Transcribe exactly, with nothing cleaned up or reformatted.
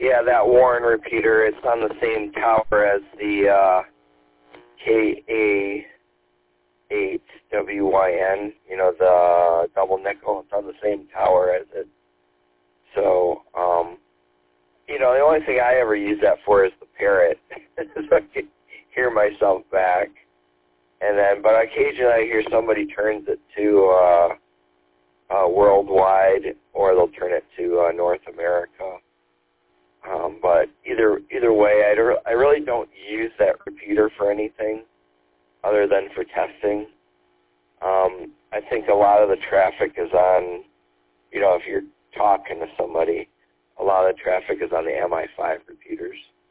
Yeah, that Warren repeater, it's on the same tower as the uh, K A eight W Y N, you know, the double nickel. It's on the same tower as it. So, um, you know, the only thing I ever use that for is the parrot, so I can hear myself back. And then, but occasionally I hear somebody turns it to uh, uh, worldwide, or they'll turn it to uh, North America. Um, but either either way, I, don't, I really don't use that repeater for anything other than for testing. Um, I think a lot of the traffic is on, you know, if you're talking to somebody, a lot of the traffic is on the M I five repeaters.